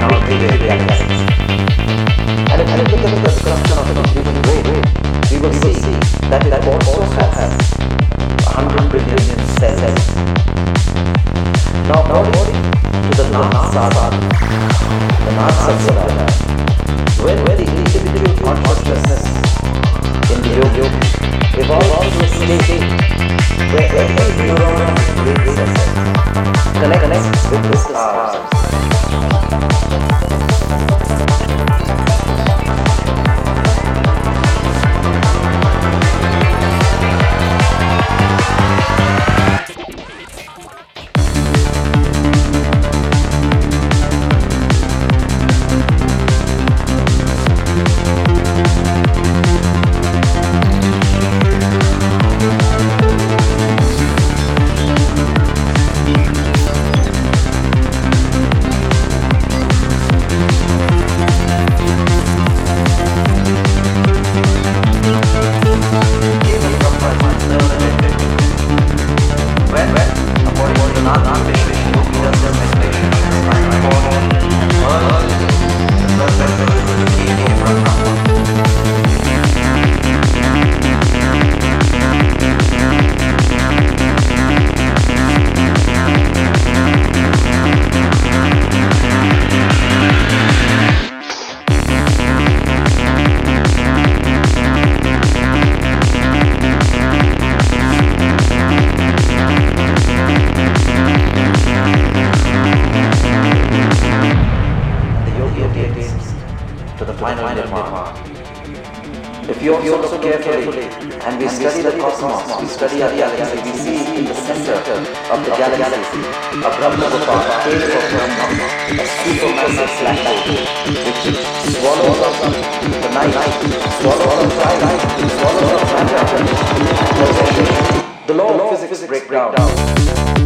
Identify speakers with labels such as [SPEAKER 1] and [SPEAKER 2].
[SPEAKER 1] our big galaxies. And if you look at the structure of the human brain, we will see that it also has 100 billion cells. Now, according to the NASA when the individual consciousness in the yoga evolves to a state where every neuron in the brain connects with the stars. To the final nirvana. If you also look carefully and we study the cosmos, we study our galaxy, we see in the center of the galaxy a Brahma Gopal, a cave of Brahma, a supermassive black hole which swallows up the night, swallows up twilight, swallows up matter. The law of physics breaks down.